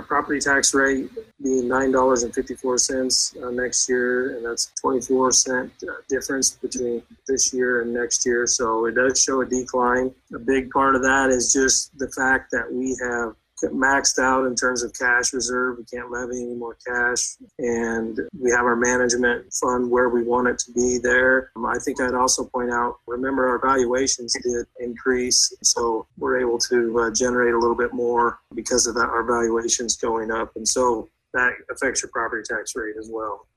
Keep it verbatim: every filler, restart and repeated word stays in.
our property tax rate being nine dollars and fifty-four cents uh, next year, and that's twenty-four cent uh, difference between this year and next year. So it does show a decline. A big part of that is just the fact that we have maxed out in terms of cash reserve. We can't levy any more cash, and we have our management fund where we want it to be there. Um, I think I'd also point out, remember our valuations did increase, so we're able to uh, generate a little bit more because of that, our valuations going up, and so that affects your property tax rate as well.